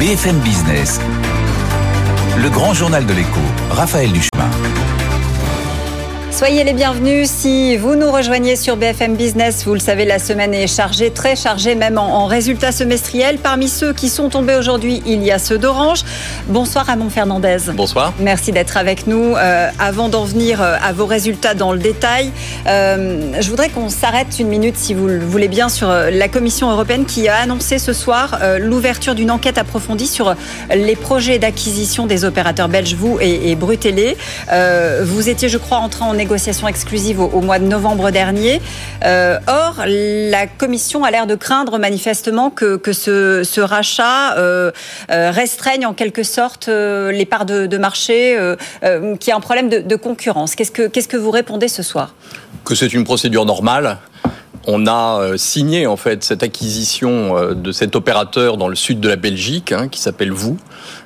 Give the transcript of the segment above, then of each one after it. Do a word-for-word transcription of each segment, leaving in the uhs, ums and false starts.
B F M Business, le grand journal de l'écho, Raphaël Duchemin. Soyez les bienvenus si vous nous rejoignez sur B F M Business. Vous le savez, la semaine est chargée, très chargée même en, en résultats semestriels. Parmi ceux qui sont tombés aujourd'hui, il y a ceux d'Orange. Bonsoir Ramon Fernandez. Bonsoir. Merci d'être avec nous. Euh, avant d'en venir à vos résultats dans le détail, euh, je voudrais qu'on s'arrête une minute, si vous le voulez bien, sur la Commission européenne qui a annoncé ce soir euh, l'ouverture d'une enquête approfondie sur les projets d'acquisition des opérateurs belges, vous et, et Brutélé. Euh, vous étiez, je crois, entré en négociation exclusive au, au mois de novembre dernier. Euh, or, la Commission a l'air de craindre manifestement que, que ce, ce rachat euh, euh, restreigne en quelque sorte euh, les parts de, de marché, euh, euh, qu'il y a un problème de, de concurrence. Qu'est-ce que, qu'est-ce que vous répondez ce soir ? Que c'est une procédure normale. On a signé en fait cette acquisition de cet opérateur dans le sud de la Belgique, hein, qui s'appelle VOO,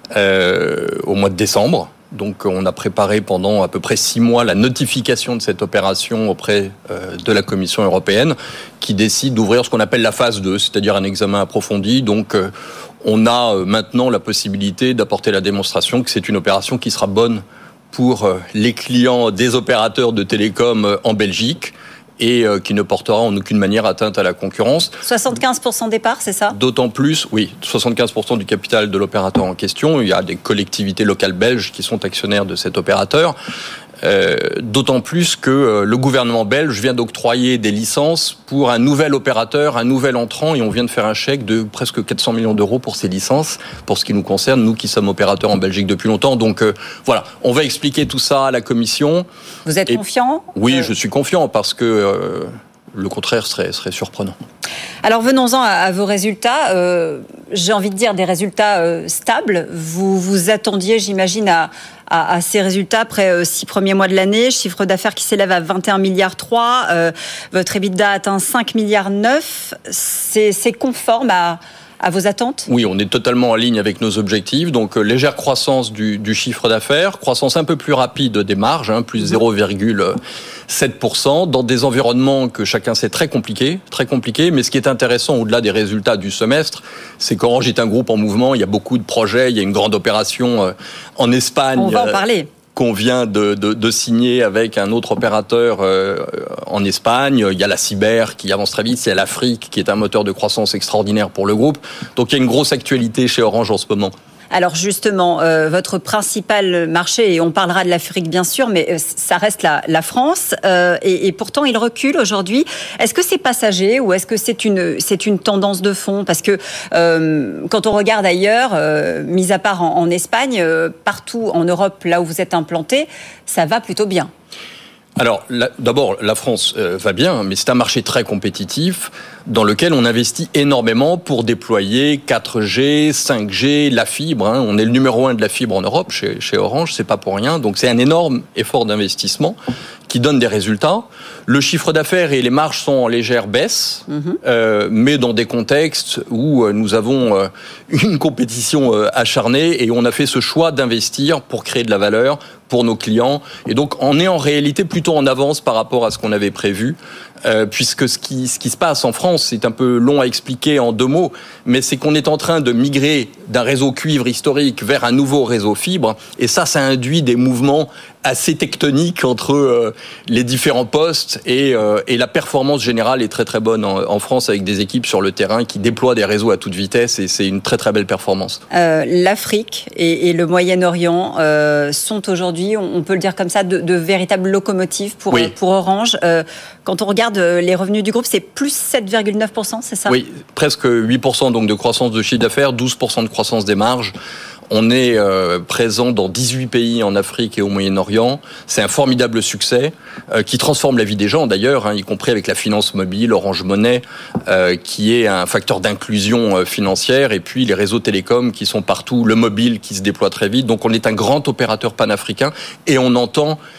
euh, au mois de décembre. Donc on a préparé pendant à peu près six mois la notification de cette opération auprès euh, de la Commission européenne, qui décide d'ouvrir ce qu'on appelle la phase deux, c'est-à-dire un examen approfondi. Donc euh, on a euh, maintenant la possibilité d'apporter la démonstration que c'est une opération qui sera bonne pour euh, les clients des opérateurs de télécom euh, en Belgique, et euh, qui ne portera en aucune manière atteinte à la concurrence. soixante-quinze pour cent des parts, c'est ça ? D'autant plus, oui, soixante-quinze pour cent du capital de l'opérateur en question. Il y a des collectivités locales belges qui sont actionnaires de cet opérateur. Euh, d'autant plus que euh, le gouvernement belge vient d'octroyer des licences pour un nouvel opérateur, un nouvel entrant, et on vient de faire un chèque de presque quatre cents millions d'euros pour ces licences, pour ce qui nous concerne, nous qui sommes opérateurs en Belgique depuis longtemps. Donc euh, voilà, on va expliquer tout ça à la Commission. Vous êtes et, confiant ? Oui, euh... je suis confiant parce que euh, le contraire serait, serait surprenant. Alors venons-en à, à vos résultats. Euh, j'ai envie de dire des résultats euh, stables. Vous vous attendiez, j'imagine, à, à, à ces résultats après euh, six premiers mois de l'année. Chiffre d'affaires qui s'élève à vingt et un virgule trois milliards. Euh, votre EBITDA atteint cinq virgule neuf milliards. C'est, c'est conforme à... à vos attentes ? Oui, on est totalement en ligne avec nos objectifs. Donc, euh, légère croissance du, du chiffre d'affaires, croissance un peu plus rapide des marges, hein, plus zéro virgule sept pour cent, dans des environnements que chacun sait très compliqués, très compliqués. Mais ce qui est intéressant, au-delà des résultats du semestre, c'est qu'Orange est un groupe en mouvement. Il y a beaucoup de projets. Il y a une grande opération euh, en Espagne. On va en parler. Euh, qu'on vient de, de, de signer avec un autre opérateur euh, en Espagne. Il y a la cyber qui avance très vite, il y a l'Afrique qui est un moteur de croissance extraordinaire pour le groupe. Donc il y a une grosse actualité chez Orange en ce moment. Alors justement, euh, votre principal marché, et on parlera de l'Afrique bien sûr, mais euh, ça reste la, la France, euh, et, et pourtant il recule aujourd'hui. Est-ce que c'est passager ou est-ce que c'est une, c'est une tendance de fond ? Parce que euh, quand on regarde ailleurs, euh, mis à part en, en Espagne, euh, partout en Europe, là où vous êtes implanté, ça va plutôt bien. Alors, la, d'abord, la France euh, va bien, mais c'est un marché très compétitif dans lequel on investit énormément pour déployer quatre G, cinq G, la fibre. Hein. On est le numéro un de la fibre en Europe chez, chez Orange, c'est pas pour rien. Donc, c'est un énorme effort d'investissement qui donne des résultats. Le chiffre d'affaires et les marges sont en légère baisse, mmh. euh, mais dans des contextes où euh, nous avons euh, une compétition euh, acharnée, et on a fait ce choix d'investir pour créer de la valeur pour nos clients. Et donc, on est en réalité plutôt en avance par rapport à ce qu'on avait prévu, euh, puisque ce qui, ce qui se passe en France, c'est un peu long à expliquer en deux mots, mais c'est qu'on est en train de migrer d'un réseau cuivre historique vers un nouveau réseau fibre, et ça, ça induit des mouvements assez tectonique entre euh, les différents postes, et, euh, et la performance générale est très très bonne en, en France, avec des équipes sur le terrain qui déploient des réseaux à toute vitesse, et c'est une très très belle performance. Euh, L'Afrique et, et le Moyen-Orient euh, sont aujourd'hui, on peut le dire comme ça, de, de véritables locomotives pour, oui. pour Orange. Euh, quand on regarde les revenus du groupe, c'est plus sept virgule neuf pour cent, c'est ça ? Oui, presque huit pour cent donc de croissance de chiffre d'affaires, douze pour cent de croissance des marges. On est euh, présent dans dix-huit pays en Afrique et au Moyen-Orient. C'est un formidable succès euh, qui transforme la vie des gens d'ailleurs, hein, y compris avec la finance mobile, Orange Money, euh, qui est un facteur d'inclusion euh, financière, et puis les réseaux télécoms qui sont partout, le mobile qui se déploie très vite. Donc on est un grand opérateur panafricain, et on entend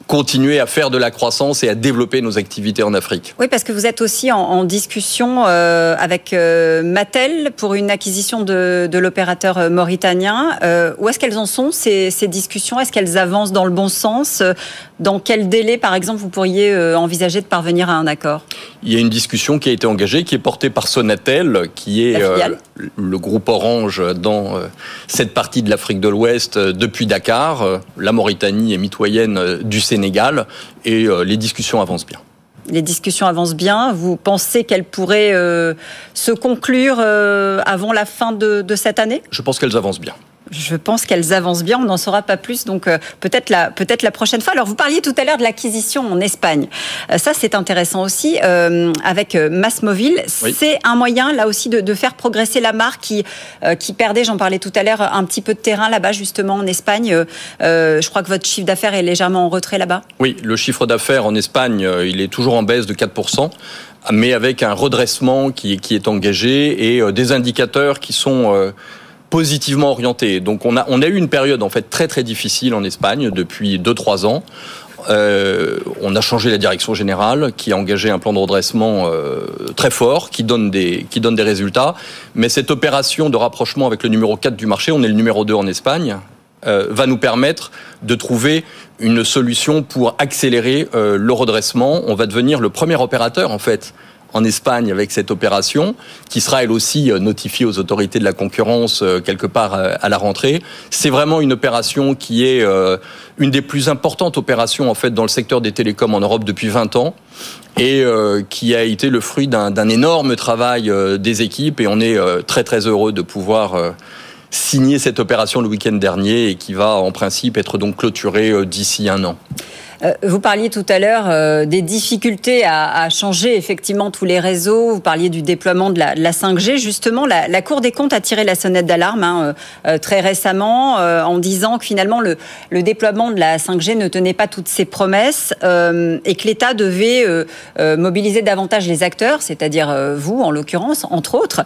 continuer à faire de la croissance et à développer nos activités en Afrique. Oui, parce que vous êtes aussi en, en discussion euh, avec euh, Mattel pour une acquisition de, de l'opérateur mauritanien. Euh, où est-ce qu'elles en sont, ces, ces discussions? Est-ce qu'elles avancent dans le bon sens? Dans quel délai, par exemple, vous pourriez euh, envisager de parvenir à un accord? Il y a une discussion qui a été engagée, qui est portée par Sonatel, qui est euh, le groupe Orange dans euh, cette partie de l'Afrique de l'Ouest euh, depuis Dakar. Euh, la Mauritanie est mitoyenne euh, du Sénégal et euh, les discussions avancent bien. Les discussions avancent bien. Vous pensez qu'elles pourraient euh, se conclure euh, avant la fin de, de cette année? Je pense qu'elles avancent bien. Je pense qu'elles avancent bien, on n'en saura pas plus, donc euh, peut-être la, peut-être la prochaine fois. Alors, vous parliez tout à l'heure de l'acquisition en Espagne. Euh, ça, c'est intéressant aussi. Euh, avec euh, MásMóvil, oui. C'est un moyen, là aussi, de, de faire progresser la marque qui, euh, qui perdait, j'en parlais tout à l'heure, un petit peu de terrain là-bas, justement, en Espagne. Euh, je crois que votre chiffre d'affaires est légèrement en retrait là-bas. Oui, le chiffre d'affaires en Espagne, il est toujours en baisse de quatre pour cent. Mais avec un redressement qui, qui est engagé et euh, des indicateurs qui sont... Euh, positivement orienté. Donc on a on a eu une période en fait très très difficile en Espagne depuis deux trois ans. Euh, on a changé la direction générale qui a engagé un plan de redressement euh, très fort qui donne des qui donne des résultats. Mais cette opération de rapprochement avec le numéro quatre du marché, on est le numéro deux en Espagne, euh, va nous permettre de trouver une solution pour accélérer euh, le redressement. On va devenir le premier opérateur en fait en Espagne avec cette opération, qui sera elle aussi notifiée aux autorités de la concurrence quelque part à la rentrée. C'est vraiment une opération qui est une des plus importantes opérations en fait dans le secteur des télécoms en Europe depuis vingt ans et qui a été le fruit d'un, d'un énorme travail des équipes et on est très très heureux de pouvoir signer cette opération le week-end dernier et qui va en principe être donc clôturée d'ici un an. Vous parliez tout à l'heure euh, des difficultés à, à changer effectivement tous les réseaux. Vous parliez du déploiement de la, de la cinq G. Justement, la, la Cour des comptes a tiré la sonnette d'alarme hein, euh, très récemment euh, en disant que finalement le, le déploiement de la cinq G ne tenait pas toutes ses promesses euh, et que l'État devait euh, euh, mobiliser davantage les acteurs, c'est-à-dire euh, vous en l'occurrence, entre autres.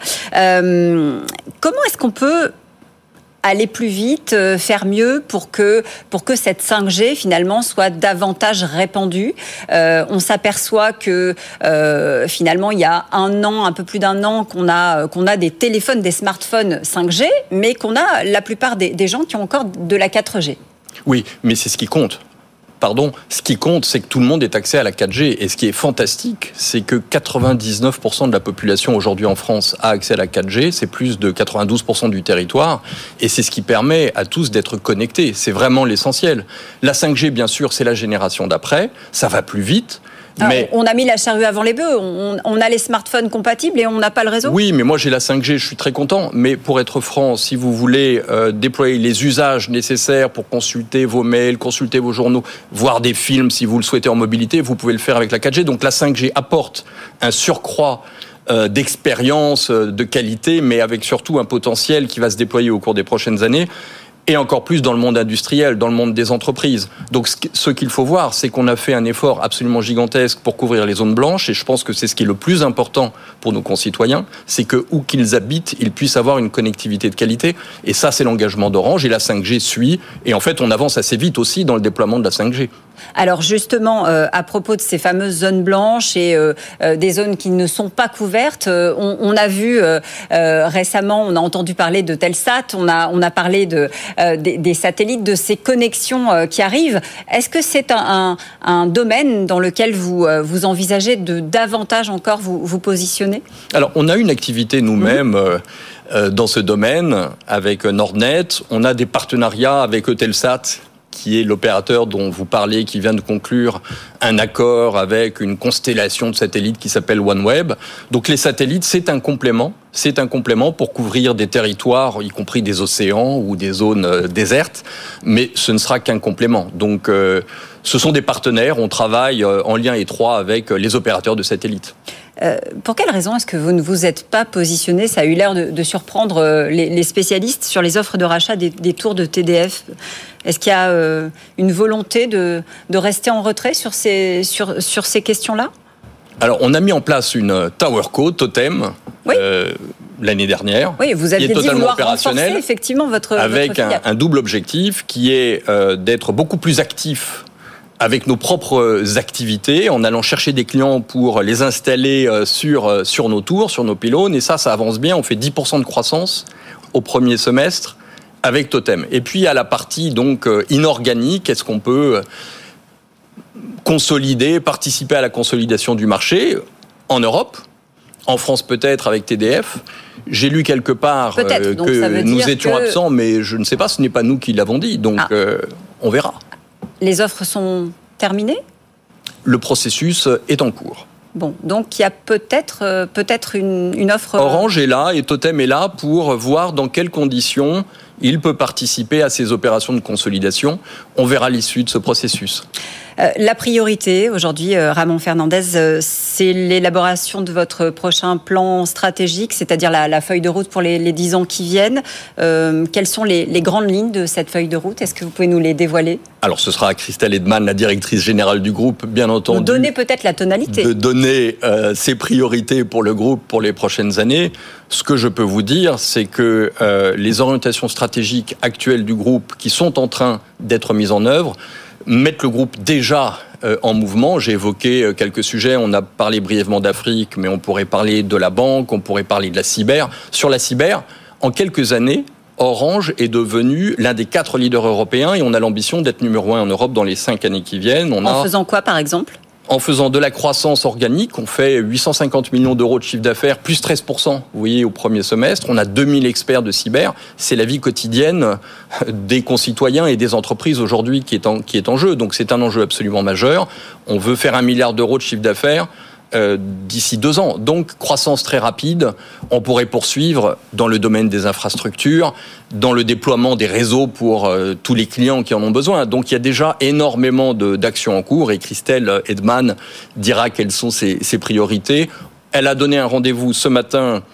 Euh, comment est-ce qu'on peut aller plus vite, faire mieux pour que pour que cette cinq G finalement soit davantage répandue. Euh, on s'aperçoit que euh, finalement il y a un an, un peu plus d'un an, qu'on a qu'on a des téléphones, des smartphones cinq G, mais qu'on a la plupart des, des gens qui ont encore de la quatre G. Oui, mais c'est ce qui compte. Pardon, ce qui compte, c'est que tout le monde ait accès à la quatre G. Et ce qui est fantastique, c'est que quatre-vingt-dix-neuf pour cent de la population aujourd'hui en France a accès à la quatre G. C'est plus de quatre-vingt-douze pour cent du territoire. Et c'est ce qui permet à tous d'être connectés. C'est vraiment l'essentiel. La cinq G, bien sûr, c'est la génération d'après. Ça va plus vite. Mais on a mis la charrue avant les bœufs. On, on a les smartphones compatibles et on n'a pas le réseau. Oui, mais moi j'ai la cinq G, je suis très content. Mais pour être franc, si vous voulez euh, déployer les usages nécessaires pour consulter vos mails, consulter vos journaux, voir des films si vous le souhaitez en mobilité, vous pouvez le faire avec la quatre G. Donc la cinq G apporte un surcroît euh, d'expérience, de qualité, mais avec surtout un potentiel qui va se déployer au cours des prochaines années. Et encore plus dans le monde industriel, dans le monde des entreprises. Donc ce qu'il faut voir, c'est qu'on a fait un effort absolument gigantesque pour couvrir les zones blanches, et je pense que c'est ce qui est le plus important pour nos concitoyens, c'est que où qu'ils habitent, ils puissent avoir une connectivité de qualité. Et ça, c'est l'engagement d'Orange, et la cinq G suit. Et en fait, on avance assez vite aussi dans le déploiement de la cinq G. Alors justement, euh, à propos de ces fameuses zones blanches et euh, euh, des zones qui ne sont pas couvertes, euh, on, on a vu euh, euh, récemment, on a entendu parler de Telsat, on a, on a parlé de, euh, des, des satellites, de ces connexions euh, qui arrivent. Est-ce que c'est un, un, un domaine dans lequel vous, euh, vous envisagez de davantage encore vous, vous positionner ? Alors, on a une activité nous-mêmes mmh. euh, dans ce domaine avec Nordnet. On a des partenariats avec Eutelsat, qui est l'opérateur dont vous parlez, qui vient de conclure un accord avec une constellation de satellites qui s'appelle OneWeb. Donc les satellites, c'est un complément, c'est un complément pour couvrir des territoires, y compris des océans ou des zones euh, désertes, mais ce ne sera qu'un complément. Donc euh, ce sont des partenaires, on travaille euh, en lien étroit avec les opérateurs de satellites. Euh, pour quelle raison est-ce que vous ne vous êtes pas positionné ? Ça a eu l'air de, de surprendre euh, les, les spécialistes sur les offres de rachat des, des tours de T D F. Est-ce qu'il y a euh, une volonté de, de rester en retrait sur ces, sur, sur ces questions-là ? Alors, on a mis en place une TowerCo, Totem, oui. euh, l'année dernière. Oui, vous aviez dit vouloir renforcer effectivement votre avec votre un, un double objectif qui est euh, d'être beaucoup plus actif avec nos propres activités, en allant chercher des clients pour les installer sur, sur nos tours, sur nos pylônes. Et ça, ça avance bien. On fait dix pour cent de croissance au premier semestre avec Totem. Et puis, à la partie donc inorganique, est-ce qu'on peut consolider, participer à la consolidation du marché en Europe, en France peut-être avec T D F. J'ai lu quelque part euh, que nous étions que... absents, mais je ne sais pas, ce n'est pas nous qui l'avons dit, donc ah. euh, on verra. Les offres sont terminées ? Le processus est en cours. Bon, donc il y a peut-être, euh, peut-être une, une offre... Orange est là et Totem est là pour voir dans quelles conditions il peut participer à ces opérations de consolidation. On verra l'issue de ce processus. Euh, la priorité aujourd'hui, euh, Ramon Fernandez, euh, c'est l'élaboration de votre prochain plan stratégique, c'est-à-dire la, la feuille de route pour les, les dix ans qui viennent. Euh, quelles sont les, les grandes lignes de cette feuille de route ? Est-ce que vous pouvez nous les dévoiler ? Alors, ce sera à Christelle Edman, la directrice générale du groupe, bien entendu. Vous donnez peut-être la tonalité. De donner euh, ses priorités pour le groupe pour les prochaines années. Ce que je peux vous dire, c'est que euh, les orientations stratégiques actuelles du groupe qui sont en train d'être mises en œuvre mettent le groupe déjà euh, en mouvement. J'ai évoqué euh, quelques sujets. On a parlé brièvement d'Afrique, mais on pourrait parler de la banque, on pourrait parler de la cyber. Sur la cyber, en quelques années, Orange est devenu l'un des quatre leaders européens et on a l'ambition d'être numéro un en Europe dans les cinq années qui viennent. On en a... faisant quoi, par exemple ? En faisant de la croissance organique, on fait huit cent cinquante millions d'euros de chiffre d'affaires, plus treize pour cent, vous voyez, au premier semestre. On a deux mille experts de cyber. C'est la vie quotidienne des concitoyens et des entreprises aujourd'hui qui est en, qui est en jeu. Donc c'est un enjeu absolument majeur. On veut faire un milliard d'euros de chiffre d'affaires euh, d'ici deux ans. Donc croissance très rapide. On pourrait poursuivre dans le domaine des infrastructures, dans le déploiement des réseaux pour euh, tous les clients qui en ont besoin. Donc il y a déjà énormément de, d'actions en cours et Christelle Edman dira quelles sont ses, ses priorités. Elle a donné un rendez-vous ce matin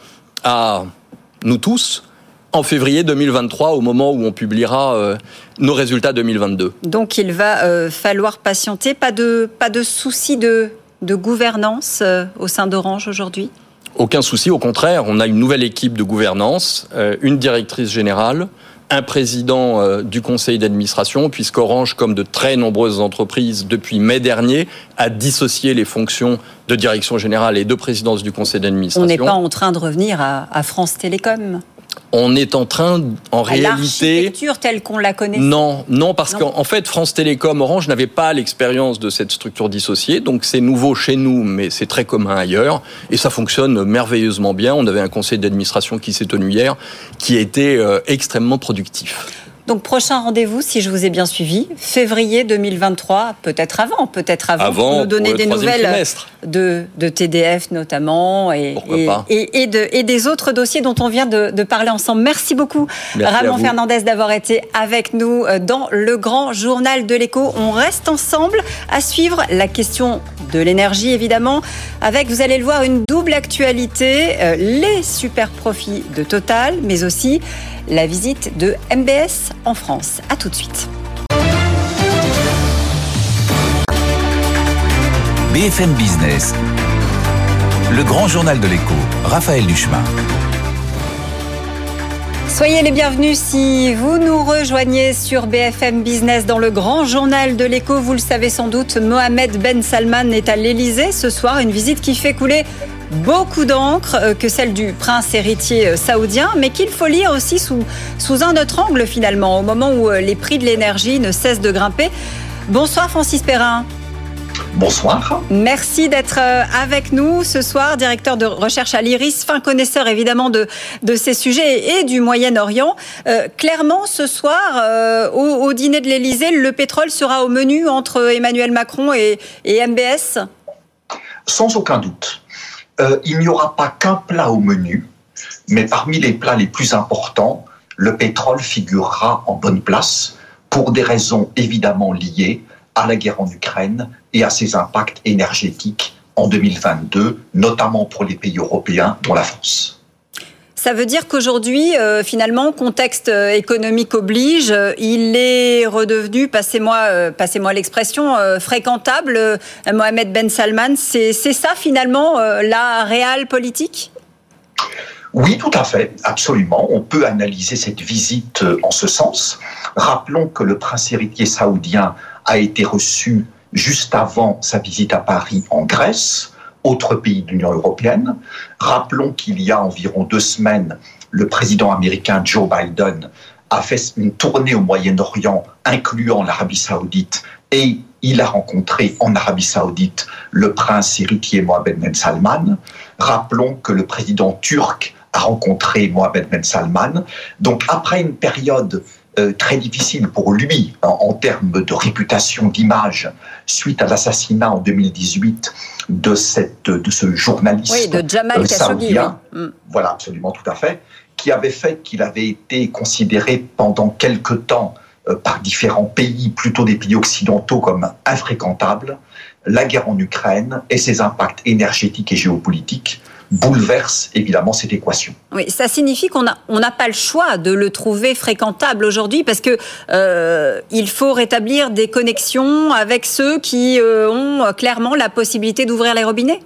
à nous tous en février deux mille vingt-trois, au moment où on publiera euh, nos résultats deux mille vingt-deux. Donc il va euh, falloir patienter. Pas de, pas de souci de, de gouvernance euh, au sein d'Orange aujourd'hui ? Aucun souci, au contraire, on a une nouvelle équipe de gouvernance, euh, une directrice générale, un président euh, du conseil d'administration, puisqu'Orange, comme de très nombreuses entreprises, depuis mai dernier, a dissocié les fonctions de direction générale et de présidence du conseil d'administration. On n'est pas en train de revenir à, à France Télécom ? On est en train, en à réalité... L'architecture telle qu'on la connaît. Non, non, parce non. qu'en en fait, France Télécom, Orange n'avait pas l'expérience de cette structure dissociée, donc c'est nouveau chez nous, mais c'est très commun ailleurs, et ça fonctionne merveilleusement bien. On avait un conseil d'administration qui s'est tenu hier, qui a été euh, extrêmement productif. Donc, prochain rendez-vous, si je vous ai bien suivi, février deux mille vingt-trois, peut-être avant, peut-être avant, avant pour nous donner des nouvelles de, de T D F notamment et, et, et, et, de, et des autres dossiers dont on vient de, de parler ensemble. Merci beaucoup, Merci Ramon Fernandez, d'avoir été avec nous dans le grand journal de l'Écho. On reste ensemble à suivre la question de l'énergie, évidemment, avec, vous allez le voir, une double actualité, euh, les super profits de Total, mais aussi la visite de M B S en France. À tout de suite. B F M Business, le grand journal de l'Écho, Raphaël Duchemin. Soyez les bienvenus si vous nous rejoignez sur B F M Business dans le grand journal de l'Écho. Vous le savez sans doute, Mohamed Ben Salman est à l'Élysée ce soir, une visite qui fait couler beaucoup d'encre, que celle du prince héritier saoudien, mais qu'il faut lire aussi sous, sous un autre angle finalement, au moment où les prix de l'énergie ne cessent de grimper. Bonsoir Francis Perrin. Bonsoir. Merci d'être avec nous ce soir, directeur de recherche à l'Iris, fin connaisseur évidemment de, de ces sujets et du Moyen-Orient. Euh, clairement, ce soir, euh, au, au dîner de l'Élysée, le pétrole sera au menu entre Emmanuel Macron et, et M B S ? Sans aucun doute. Euh, il n'y aura pas qu'un plat au menu, mais parmi les plats les plus importants, le pétrole figurera en bonne place pour des raisons évidemment liées à la guerre en Ukraine et à ses impacts énergétiques en deux mille vingt-deux, notamment pour les pays européens, dont la France. Ça veut dire qu'aujourd'hui, euh, finalement, contexte économique oblige, euh, il est redevenu, passez-moi, euh, passez-moi l'expression, euh, fréquentable, euh, Mohamed Ben Salman. C'est, c'est ça, finalement, euh, la réelle politique ? Oui, tout à fait, absolument. On peut analyser cette visite en ce sens. Rappelons que le prince héritier saoudien a été reçu juste avant sa visite à Paris en Grèce, autre pays de l'Union européenne. Rappelons qu'il y a environ deux semaines, le président américain Joe Biden a fait une tournée au Moyen-Orient, incluant l'Arabie Saoudite, et il a rencontré en Arabie Saoudite le prince héritier Mohammed Ben Salman. Rappelons que le président turc a rencontré Mohammed Ben Salman. Donc après une période euh, très difficile pour lui en, en termes de réputation, d'image, suite à l'assassinat en deux mille dix-huit de, cette, de ce journaliste oui, de Jamal euh, Khashoggi, saoudien, oui. mm. voilà, absolument, tout à fait, qui avait fait qu'il avait été considéré pendant quelque temps euh, par différents pays, plutôt des pays occidentaux, comme infréquentable. La guerre en Ukraine et ses impacts énergétiques et géopolitiques bouleversent évidemment cette équation. Oui, ça signifie qu'on n'a on n'a pas le choix de le trouver fréquentable aujourd'hui parce que euh, il faut rétablir des connexions avec ceux qui euh, ont clairement la possibilité d'ouvrir les robinets.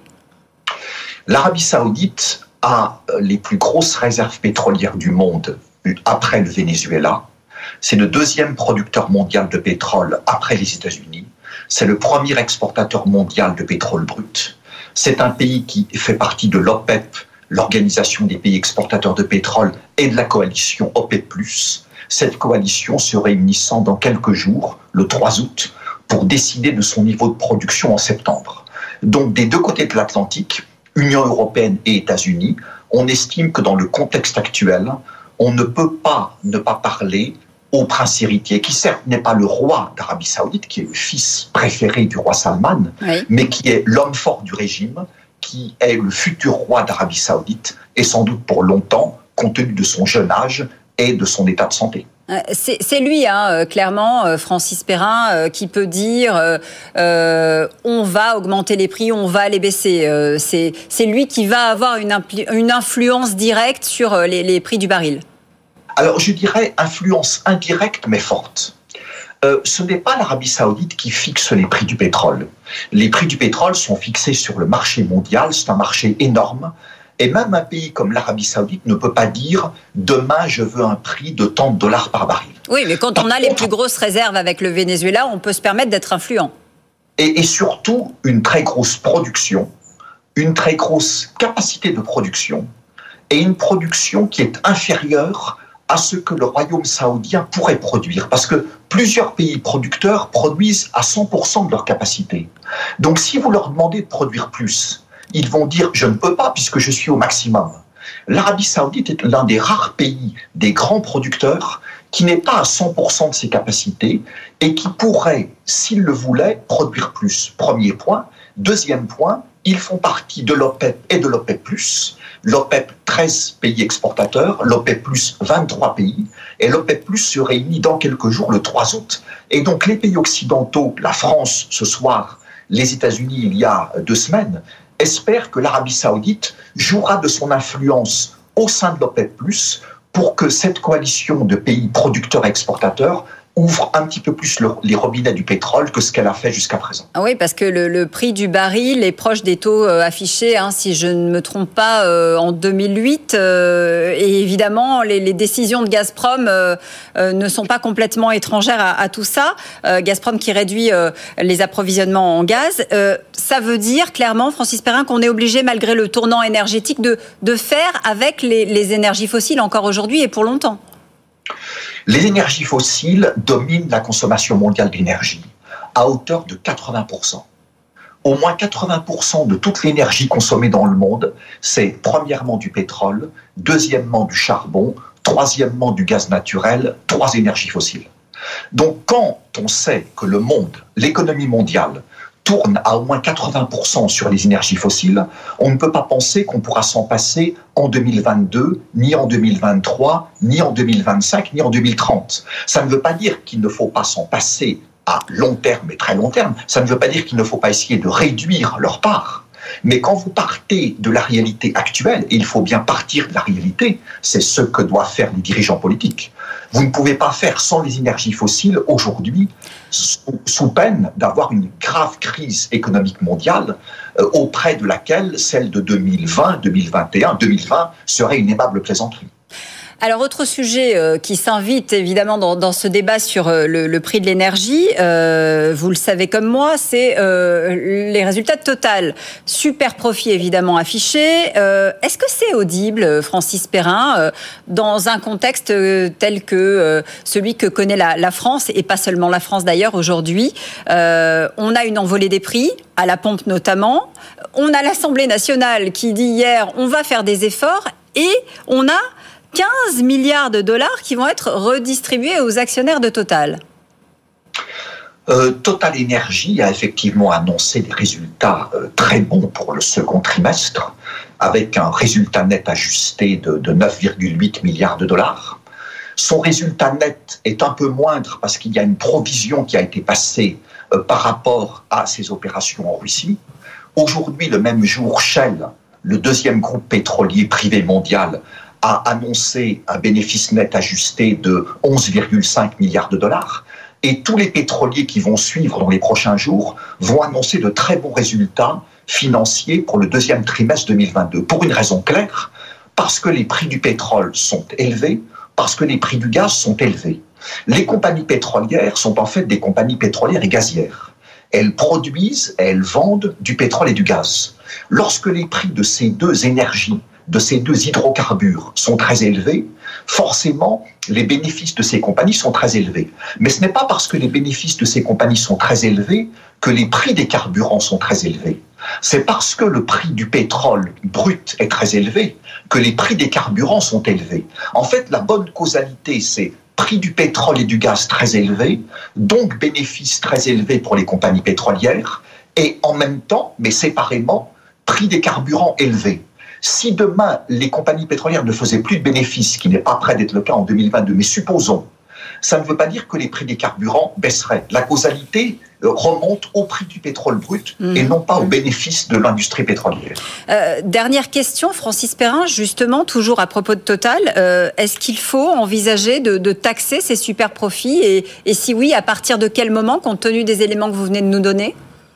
L'Arabie Saoudite a les plus grosses réserves pétrolières du monde après le Venezuela. C'est le deuxième producteur mondial de pétrole après les États-Unis. C'est le premier exportateur mondial de pétrole brut. C'est un pays qui fait partie de l'OPEP, l'Organisation des pays exportateurs de pétrole, et de la coalition OPEP plus. Cette coalition se réunissant dans quelques jours, le trois août, pour décider de son niveau de production en septembre. Donc des deux côtés de l'Atlantique, Union européenne et États-Unis, on estime que dans le contexte actuel, on ne peut pas ne pas parler au prince héritier, qui certes n'est pas le roi d'Arabie Saoudite, qui est le fils préféré du roi Salman, oui. mais qui est l'homme fort du régime, qui est le futur roi d'Arabie Saoudite, et sans doute pour longtemps, compte tenu de son jeune âge et de son état de santé. C'est, c'est lui, hein, clairement, Francis Perrin, euh, qui peut dire euh, euh, on va augmenter les prix, on va les baisser. Euh, c'est, c'est lui qui va avoir une, impli- une influence directe sur les, les prix du baril. Alors, je dirais influence indirecte mais forte. Euh, ce n'est pas l'Arabie Saoudite qui fixe les prix du pétrole. Les prix du pétrole sont fixés sur le marché mondial, c'est un marché énorme. Et même un pays comme l'Arabie Saoudite ne peut pas dire « demain, je veux un prix de tant de dollars par baril ». Oui, mais quand on a les plus grosses réserves avec le Venezuela, on peut se permettre d'être influent. Et, et surtout, une très grosse production, une très grosse capacité de production, et une production qui est inférieure à ce que le royaume saoudien pourrait produire. Parce que plusieurs pays producteurs produisent à cent pour cent de leur capacité. Donc si vous leur demandez de produire plus, ils vont dire « je ne peux pas puisque je suis au maximum ». L'Arabie Saoudite est l'un des rares pays, des grands producteurs, qui n'est pas à cent pour cent de ses capacités et qui pourrait, s'il le voulait, produire plus. Premier point. Deuxième point, ils font partie de l'OPEP et de l'OPEP plus. L'OPEP, treize pays exportateurs, l'OPEP plus, vingt-trois pays, et l'OPEP plus se réunit dans quelques jours, le trois août. Et donc les pays occidentaux, la France ce soir, les États-Unis il y a deux semaines, espère que l'Arabie Saoudite jouera de son influence au sein de l'OPEP plus, pour que cette coalition de pays producteurs et exportateurs ouvre un petit peu plus le, les robinets du pétrole que ce qu'elle a fait jusqu'à présent. Ah oui, parce que le, le prix du baril est proche des taux euh, affichés, hein, si je ne me trompe pas, euh, en deux mille huit. Euh, et évidemment, les, les décisions de Gazprom euh, euh, ne sont pas complètement étrangères à, à tout ça. Euh, Gazprom qui réduit euh, les approvisionnements en gaz. Euh, ça veut dire clairement, Francis Perrin, qu'on est obligé, malgré le tournant énergétique, de, de faire avec les, les énergies fossiles encore aujourd'hui et pour longtemps. Les énergies fossiles dominent la consommation mondiale d'énergie à hauteur de quatre-vingts pour cent. Au moins quatre-vingts pour cent de toute l'énergie consommée dans le monde, c'est premièrement du pétrole, deuxièmement du charbon, troisièmement du gaz naturel, trois énergies fossiles. Donc quand on sait que le monde, l'économie mondiale, tourne à au moins quatre-vingts pour cent sur les énergies fossiles, on ne peut pas penser qu'on pourra s'en passer en deux mille vingt-deux, ni en deux mille vingt-trois, ni en deux mille vingt-cinq, ni en deux mille trente. Ça ne veut pas dire qu'il ne faut pas s'en passer à long terme et très long terme. Ça ne veut pas dire qu'il ne faut pas essayer de réduire leur part. Mais quand vous partez de la réalité actuelle, et il faut bien partir de la réalité, c'est ce que doivent faire les dirigeants politiques. Vous ne pouvez pas faire sans les énergies fossiles aujourd'hui, sous, sous peine d'avoir une grave crise économique mondiale euh, auprès de laquelle celle de deux mille vingt, deux mille vingt et un, deux mille vingt serait une aimable plaisanterie. Alors, autre sujet euh, qui s'invite évidemment dans, dans ce débat sur euh, le, le prix de l'énergie, euh, vous le savez comme moi, c'est euh, les résultats de Total. Super profit évidemment affiché. Euh, est-ce que c'est audible, Francis Perrin, euh, dans un contexte euh, tel que euh, celui que connaît la, la France, et pas seulement la France d'ailleurs aujourd'hui? euh, On a une envolée des prix, à la pompe notamment. On a l'Assemblée nationale qui dit hier, on va faire des efforts, et on a quinze milliards de dollars qui vont être redistribués aux actionnaires de Total. Euh, Total Energy a effectivement annoncé des résultats euh, très bons pour le second trimestre, avec un résultat net ajusté de, de neuf virgule huit milliards de dollars. Son résultat net est un peu moindre parce qu'il y a une provision qui a été passée euh, par rapport à ces opérations en Russie. Aujourd'hui, le même jour, Shell, le deuxième groupe pétrolier privé mondial, a annoncé un bénéfice net ajusté de onze virgule cinq milliards de dollars. Et tous les pétroliers qui vont suivre dans les prochains jours vont annoncer de très bons résultats financiers pour le deuxième trimestre deux mille vingt-deux. Pour une raison claire, parce que les prix du pétrole sont élevés, parce que les prix du gaz sont élevés. Les compagnies pétrolières sont en fait des compagnies pétrolières et gazières. Elles produisent, elles vendent du pétrole et du gaz. Lorsque les prix de ces deux énergies, de ces deux hydrocarbures sont très élevés, forcément, les bénéfices de ces compagnies sont très élevés. Mais ce n'est pas parce que les bénéfices de ces compagnies sont très élevés que les prix des carburants sont très élevés. C'est parce que le prix du pétrole brut est très élevé que les prix des carburants sont élevés. En fait, la bonne causalité, c'est prix du pétrole et du gaz très élevé, donc bénéfices très élevés pour les compagnies pétrolières, et en même temps, mais séparément, prix des carburants élevés. Si demain, les compagnies pétrolières ne faisaient plus de bénéfices, ce qui n'est pas près d'être le cas en deux mille vingt-deux, mais supposons, ça ne veut pas dire que les prix des carburants baisseraient. La causalité remonte au prix du pétrole brut mmh. et non pas aux bénéfices de l'industrie pétrolière. Euh, dernière question, Francis Perrin, justement, toujours à propos de Total. Euh, est-ce qu'il faut envisager de, de taxer ces super profits et, et si oui, à partir de quel moment, compte tenu des éléments que vous venez de nous donner ?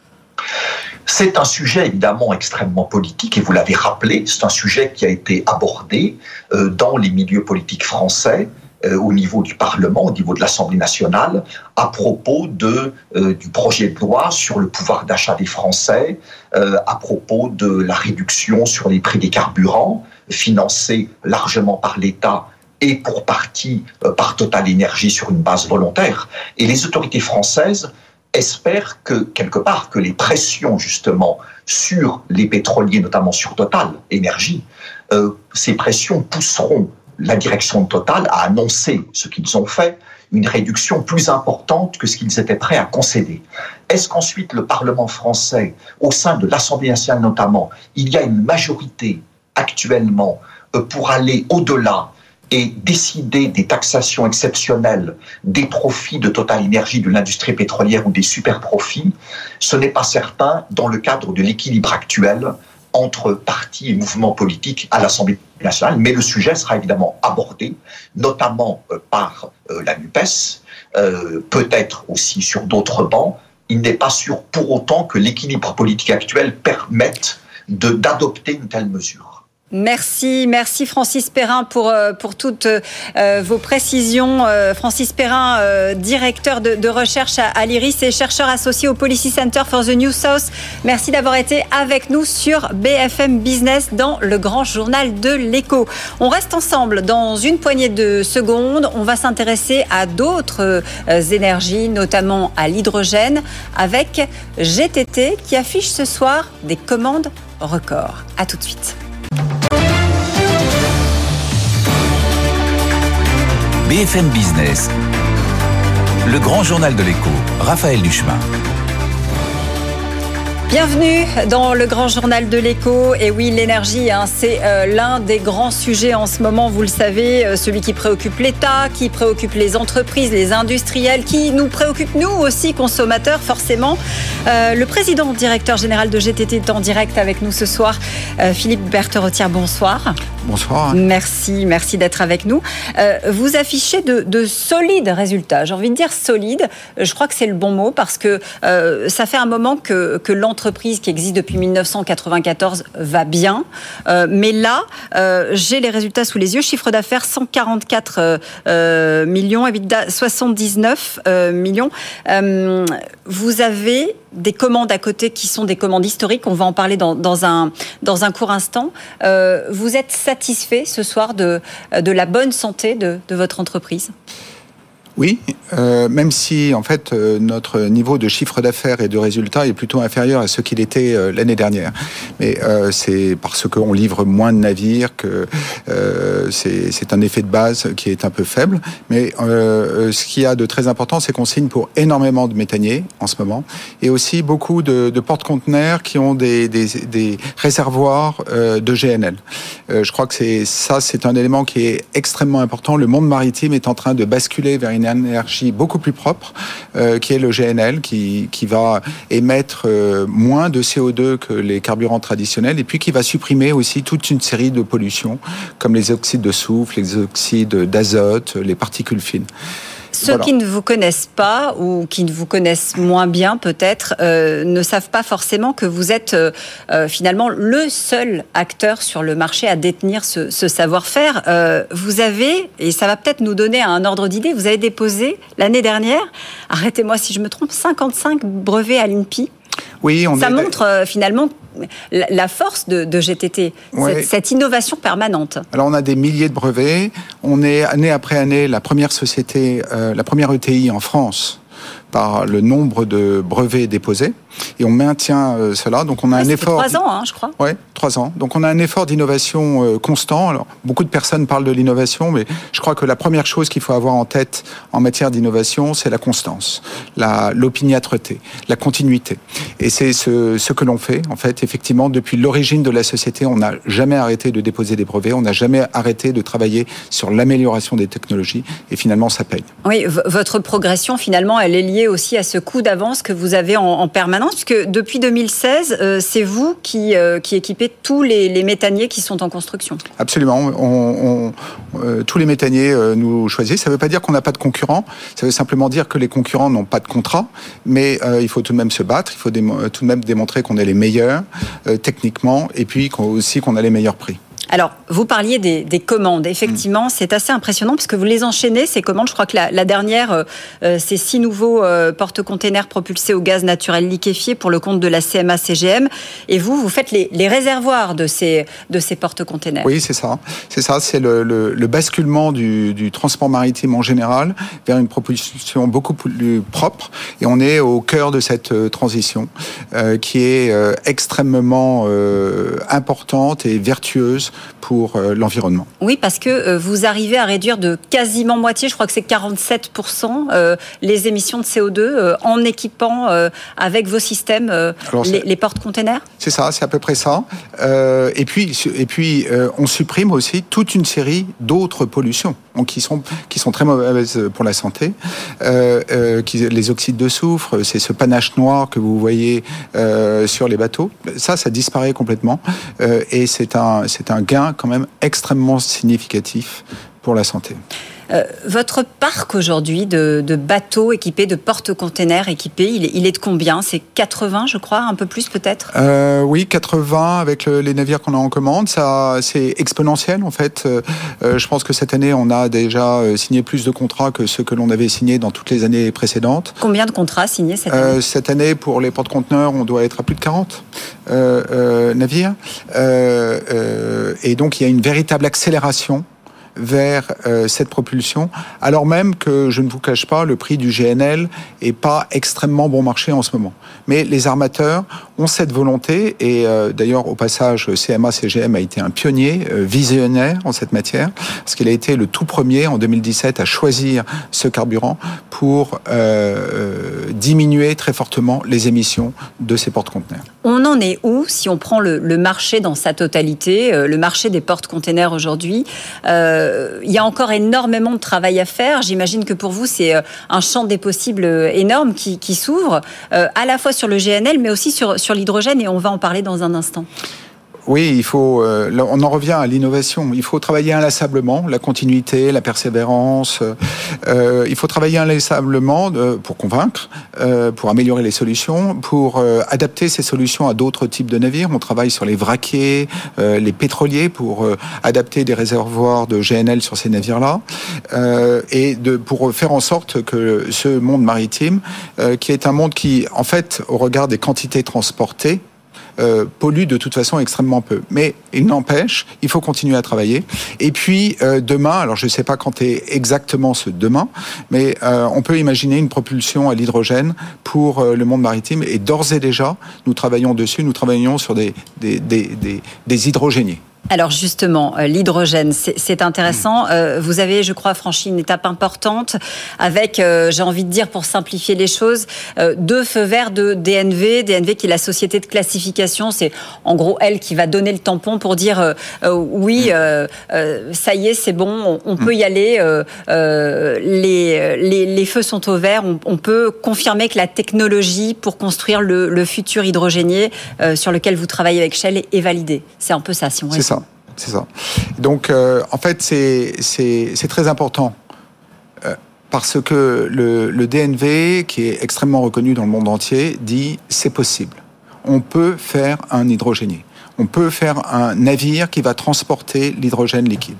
C'est un sujet évidemment extrêmement politique et vous l'avez rappelé, c'est un sujet qui a été abordé euh, dans les milieux politiques français, euh, au niveau du Parlement, au niveau de l'Assemblée nationale, à propos de, euh, du projet de loi sur le pouvoir d'achat des Français, euh, à propos de la réduction sur les prix des carburants, financée largement par l'État et pour partie euh, par Total Energy sur une base volontaire. Et les autorités françaises espère que, quelque part, que les pressions, justement, sur les pétroliers, notamment sur Total Energy, euh, ces pressions pousseront la direction de Total à annoncer ce qu'ils ont fait, une réduction plus importante que ce qu'ils étaient prêts à concéder. Est-ce qu'ensuite, le Parlement français, au sein de l'Assemblée nationale notamment, il y a une majorité actuellement euh, pour aller au-delà et décider des taxations exceptionnelles des profits de Total Energy, de l'industrie pétrolière ou des super profits, ce n'est pas certain dans le cadre de l'équilibre actuel entre partis et mouvements politiques à l'Assemblée nationale, mais le sujet sera évidemment abordé, notamment par la NUPES, euh, peut-être aussi sur d'autres bancs. Il n'est pas sûr pour autant que l'équilibre politique actuel permette de, d'adopter une telle mesure. Merci, merci Francis Perrin pour, pour toutes euh, vos précisions. Euh, Francis Perrin, euh, directeur de, de recherche à, à l'Iris et chercheur associé au Policy Center for the New South. Merci d'avoir été avec nous sur B F M Business dans le grand journal de l'écho. On reste ensemble dans une poignée de secondes. On va s'intéresser à d'autres euh, énergies, notamment à l'hydrogène, avec G T T qui affiche ce soir des commandes records. À tout de suite. B F M Business, le grand journal de l'écho, Raphaël Duchemin. Bienvenue dans le grand journal de l'écho. Et oui, l'énergie, hein, c'est euh, l'un des grands sujets en ce moment, vous le savez, euh, celui qui préoccupe l'État, qui préoccupe les entreprises, les industriels, qui nous préoccupe nous aussi, consommateurs, forcément. Euh, le président directeur général de G T T est en direct avec nous ce soir. Euh, Philippe Bertherotière, bonsoir. Bonsoir. Merci, merci d'être avec nous. Euh, vous affichez de, de solides résultats. J'ai envie de dire solides. Je crois que c'est le bon mot parce que euh, ça fait un moment que, que l'entreprise l'entreprise qui existe depuis dix-neuf cent quatre-vingt-quatorze va bien. Euh, mais là, euh, j'ai les résultats sous les yeux. Chiffre d'affaires cent quarante-quatre euh, millions, EBITDA soixante-dix-neuf euh, millions. Euh, vous avez des commandes à côté qui sont des commandes historiques. On va en parler dans, dans, un, dans un court instant. Euh, vous êtes satisfait ce soir de, de la bonne santé de, de votre entreprise ? Oui, euh, même si en fait euh, notre niveau de chiffre d'affaires et de résultats est plutôt inférieur à ce qu'il était euh, l'année dernière. Mais euh, c'est parce qu'on livre moins de navires que euh, c'est, c'est un effet de base qui est un peu faible. Mais euh, ce qu'il y a de très important, c'est qu'on signe pour énormément de méthaniers en ce moment et aussi beaucoup de, de porte-conteneurs qui ont des, des, des réservoirs euh, de G N L. Euh, je crois que c'est ça, c'est un élément qui est extrêmement important. Le monde maritime est en train de basculer vers une énergie beaucoup plus propre, euh, qui est le G N L, qui, qui va émettre euh, moins de C O deux que les carburants traditionnels, et puis qui va supprimer aussi toute une série de pollutions, comme les oxydes de soufre, les oxydes d'azote, les particules fines. Ceux voilà. qui ne vous connaissent pas ou qui ne vous connaissent moins bien peut-être euh, ne savent pas forcément que vous êtes euh, euh, finalement le seul acteur sur le marché à détenir ce, ce savoir-faire. Euh, vous avez, et ça va peut-être nous donner un ordre d'idée, vous avez déposé l'année dernière, arrêtez-moi si je me trompe, cinquante-cinq brevets à l'I N P I. Oui, on ça est... montre euh, finalement la force de, de G T T, ouais. cette, cette innovation permanente. Alors on a des milliers de brevets. On est année après année la première société, euh, la première E T I en France par le nombre de brevets déposés. Et on maintient euh, cela. Donc on a ouais, un effort. Trois ans, hein, je crois. Oui, trois ans. Donc on a un effort d'innovation euh, constant. Alors beaucoup de personnes parlent de l'innovation, mais je crois que la première chose qu'il faut avoir en tête en matière d'innovation, c'est la constance, la, l'opiniâtreté, la continuité. Et c'est ce, ce que l'on fait. En fait, effectivement, depuis l'origine de la société, on n'a jamais arrêté de déposer des brevets. On n'a jamais arrêté de travailler sur l'amélioration des technologies. Et finalement, ça paye. Oui, v- votre progression, finalement, elle est liée aussi à ce coup d'avance que vous avez en, en permanence, puisque depuis deux mille seize, euh, c'est vous qui, euh, qui équipez tous les, les méthaniers qui sont en construction. Absolument. On, on, euh, tous les méthaniers euh, nous choisissent. Ça ne veut pas dire qu'on n'a pas de concurrents. Ça veut simplement dire que les concurrents n'ont pas de contrat. Mais euh, il faut tout de même se battre. Il faut dé- tout de même démontrer qu'on est les meilleurs euh, techniquement et puis qu'on, aussi qu'on a les meilleurs prix. Alors, vous parliez des, des commandes. Effectivement, mmh. c'est assez impressionnant parce que vous les enchaînez, ces commandes. Je crois que la, la dernière, euh, c'est six nouveaux euh, porte-containers propulsés au gaz naturel liquéfié pour le compte de la C M A C G M. Et vous, vous faites les, les réservoirs de ces, de ces porte-containers. Oui, c'est ça. C'est ça. C'est le, le, le basculement du, du transport maritime en général vers une propulsion beaucoup plus propre. Et on est au cœur de cette euh, transition euh, qui est euh, extrêmement euh, importante et vertueuse pour euh, l'environnement. Oui, parce que euh, vous arrivez à réduire de quasiment moitié, je crois que c'est quarante-sept pour cent, euh, les émissions de C O deux euh, en équipant euh, avec vos systèmes euh, Alors, les, les porte-containers. C'est ça, c'est à peu près ça. Euh, et puis, et puis euh, on supprime aussi toute une série d'autres pollutions donc, qui, sont, qui sont très mauvaises pour la santé. Euh, euh, qui, les oxydes de soufre, c'est ce panache noir que vous voyez euh, sur les bateaux. Ça, ça disparaît complètement. Euh, et c'est un, c'est un gain quand même extrêmement significatif pour la santé. Euh, votre parc aujourd'hui de, de bateaux équipés, de porte-containers équipés, il est, il est de combien ? C'est quatre-vingts, je crois, un peu plus peut-être ? euh, Oui, quatre-vingts avec le, les navires qu'on a en commande. Ça, c'est exponentiel en fait. Euh, je pense que cette année, on a déjà signé plus de contrats que ceux que l'on avait signés dans toutes les années précédentes. Combien de contrats signés cette année ? euh, Cette année, pour les porte-conteneurs, on doit être à plus de quarante euh, euh, navires. Euh, euh, et donc, il y a une véritable accélération vers euh, cette propulsion, alors même que, je ne vous cache pas, le prix du G N L est pas extrêmement bon marché en ce moment. Mais les armateurs ont cette volonté, et euh, d'ailleurs, au passage, C M A C G M a été un pionnier, euh, visionnaire en cette matière, parce qu'il a été le tout premier, en deux mille dix-sept, à choisir ce carburant pour euh, diminuer très fortement les émissions de ces porte-conteneurs. On en est où, si on prend le, le marché dans sa totalité, euh, le marché des porte-conteneurs aujourd'hui euh, il y a encore énormément de travail à faire. J'imagine que pour vous, c'est un champ des possibles énorme qui, qui s'ouvre, euh, à la fois sur le G N L, mais aussi sur, sur l'hydrogène, et on va en parler dans un instant. Oui, il faut. Euh, on en revient à l'innovation. Il faut travailler inlassablement, la continuité, la persévérance. Euh, il faut travailler inlassablement de, pour convaincre, euh, pour améliorer les solutions, pour euh, adapter ces solutions à d'autres types de navires. On travaille sur les vraquiers, euh, les pétroliers pour euh, adapter des réservoirs de G N L sur ces navires-là, euh, et de pour faire en sorte que ce monde maritime, euh, qui est un monde qui, en fait, au regard des quantités transportées, Euh, pollue de toute façon extrêmement peu. Mais il n'empêche, il faut continuer à travailler. Et puis euh, demain, alors je ne sais pas quand est exactement ce demain, mais euh, on peut imaginer une propulsion à l'hydrogène pour euh, le monde maritime. Et d'ores et déjà, nous travaillons dessus. Nous travaillons sur des des des des, des hydrogéniers. Alors justement, l'hydrogène, c'est, c'est intéressant. Euh, vous avez, je crois, franchi une étape importante avec, euh, j'ai envie de dire, pour simplifier les choses, euh, deux feux verts de D N V. D N V qui est la société de classification. C'est en gros elle qui va donner le tampon pour dire euh, euh, oui, euh, euh, ça y est, c'est bon, on, on peut y aller. Euh, euh, les, les, les feux sont au vert. On, on peut confirmer que la technologie pour construire le, le futur hydrogénier euh, sur lequel vous travaillez avec Shell est, est validée. C'est un peu ça, si on résume. C'est ça. C'est ça. Donc, euh, en fait, c'est, c'est, c'est très important euh, parce que le, le D N V, qui est extrêmement reconnu dans le monde entier, dit c'est possible. On peut faire un hydrogénier. On peut faire un navire qui va transporter l'hydrogène liquide.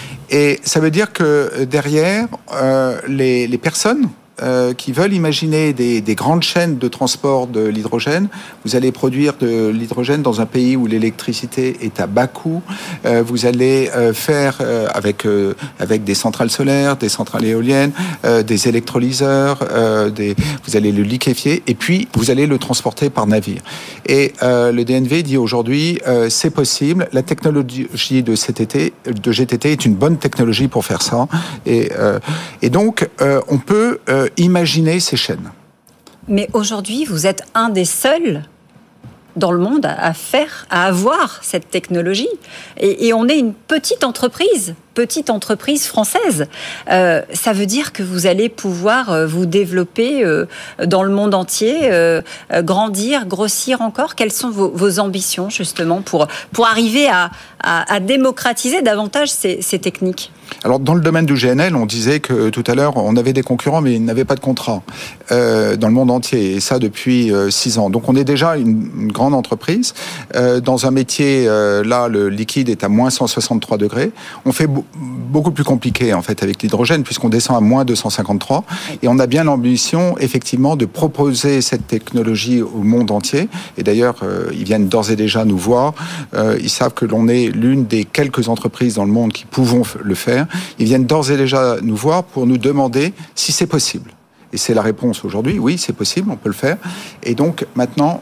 Et ça veut dire que derrière, euh, les, les personnes Euh, qui veulent imaginer des, des grandes chaînes de transport de l'hydrogène. Vous allez produire de l'hydrogène dans un pays où l'électricité est à bas coût. Euh, vous allez euh, faire euh, avec euh, avec des centrales solaires, des centrales éoliennes, euh, des électrolyseurs. Euh, des, vous allez le liquéfier et puis vous allez le transporter par navire. Et euh, le D N V dit aujourd'hui euh, c'est possible. La technologie de C T T, de G T T est une bonne technologie pour faire ça. Et euh, et donc euh, on peut euh, imaginer ces chaînes. Mais aujourd'hui, vous êtes un des seuls dans le monde à faire, à avoir cette technologie. Et, et on est une petite entreprise, petite entreprise française. Euh, ça veut dire que vous allez pouvoir vous développer euh, dans le monde entier, euh, grandir, grossir encore. Quelles sont vos, vos ambitions, justement, pour, pour arriver à, à, à démocratiser davantage ces, ces techniques ? Alors, dans le domaine du G N L, on disait que tout à l'heure, on avait des concurrents, mais ils n'avaient pas de contrat euh, dans le monde entier, et ça depuis euh, six ans. Donc, on est déjà une, une grande entreprise. Euh, dans un métier, euh, là, le liquide est à moins cent soixante-trois degrés. On fait bo- beaucoup plus compliqué, en fait, avec l'hydrogène, puisqu'on descend à moins deux cent cinquante-trois. Et on a bien l'ambition, effectivement, de proposer cette technologie au monde entier. Et d'ailleurs, euh, ils viennent d'ores et déjà nous voir. Euh, ils savent que l'on est l'une des quelques entreprises dans le monde qui pouvons le faire. Ils viennent d'ores et déjà nous voir pour nous demander si c'est possible. Et c'est la réponse aujourd'hui, oui, c'est possible, on peut le faire. Et donc, maintenant...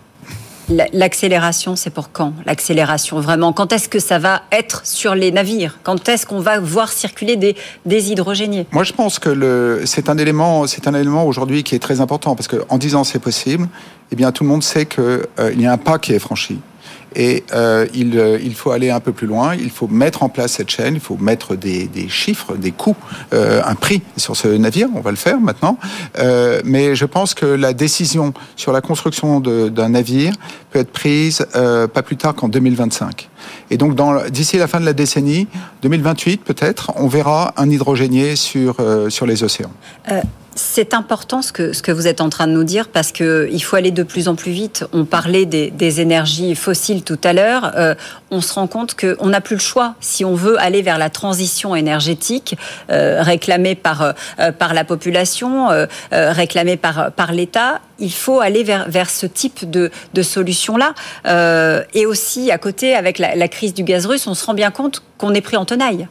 L'accélération, c'est pour quand ? L'accélération, vraiment, quand est-ce que ça va être sur les navires ? Quand est-ce qu'on va voir circuler des, des hydrogéniers ? Moi, je pense que le, c'est un élément, c'est un élément aujourd'hui qui est très important, parce qu'en disant c'est possible, eh bien, tout le monde sait qu'il euh, y a un pas qui est franchi. Et euh, il, euh, il faut aller un peu plus loin, il faut mettre en place cette chaîne, il faut mettre des, des chiffres, des coûts, euh, un prix sur ce navire, on va le faire maintenant. Euh, mais je pense que la décision sur la construction de, d'un navire peut être prise euh, pas plus tard qu'en deux mille vingt-cinq. Et donc, dans, d'ici la fin de la décennie, deux mille vingt-huit peut-être, on verra un hydrogénier sur, euh, sur les océans. Euh... C'est important ce que, ce que vous êtes en train de nous dire, parce qu'il faut aller de plus en plus vite. On parlait des, des énergies fossiles tout à l'heure. Euh, on se rend compte qu'on n'a plus le choix. Si on veut aller vers la transition énergétique euh, réclamée par, euh, par la population, euh, euh, réclamée par, par l'État, il faut aller vers, vers ce type de, de solution-là. Euh, et aussi, à côté, avec la, la crise du gaz russe, on se rend bien compte qu'on est pris en tenaille.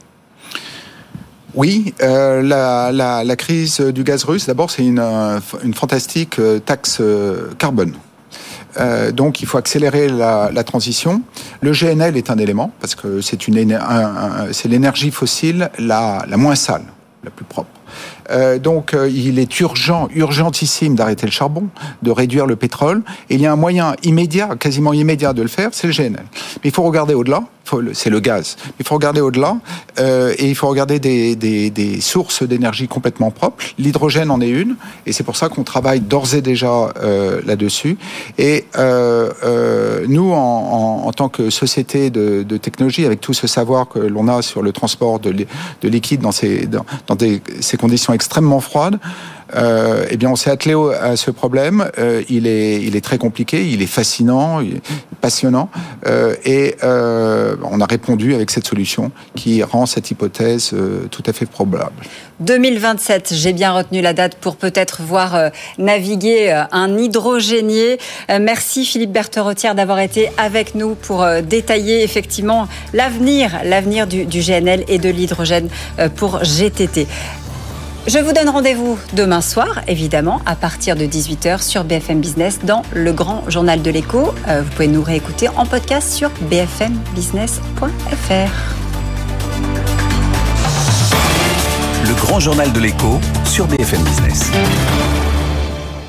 Oui, euh, la, la, la crise du gaz russe, d'abord, c'est une, une fantastique taxe carbone. Euh, donc, il faut accélérer la, la transition. Le G N L est un élément, parce que c'est, une, un, un, c'est l'énergie fossile la, la moins sale, la plus propre. Euh, donc, euh, il est urgent, urgentissime d'arrêter le charbon, de réduire le pétrole. Et il y a un moyen immédiat, quasiment immédiat de le faire, c'est le G N L. Mais il faut regarder au-delà. C'est le gaz. Il faut regarder au-delà euh, et il faut regarder des, des, des sources d'énergie complètement propres. L'hydrogène en est une et c'est pour ça qu'on travaille d'ores et déjà euh, là-dessus. Et euh, euh, nous, en, en, en tant que société de, de technologie, avec tout ce savoir que l'on a sur le transport de, de liquide dans ces, dans, dans des, ces conditions extrêmement froides, Euh, eh bien, on s'est attelé à ce problème. Euh, il est, il est très compliqué, il est fascinant, il est passionnant, euh, et euh, on a répondu avec cette solution qui rend cette hypothèse euh, tout à fait probable. deux mille vingt-sept, j'ai bien retenu la date pour peut-être voir euh, naviguer euh, un hydrogénier. Euh, merci Philippe Berthe-Rottière d'avoir été avec nous pour euh, détailler effectivement l'avenir, l'avenir du, du G N L et de l'hydrogène euh, pour G T T. Je vous donne rendez-vous demain soir, évidemment, à partir de dix-huit heures sur B F M Business dans le Grand Journal de l'Écho. Euh, vous pouvez nous réécouter en podcast sur b f m business point f r. Le Grand Journal de l'Écho sur B F M Business.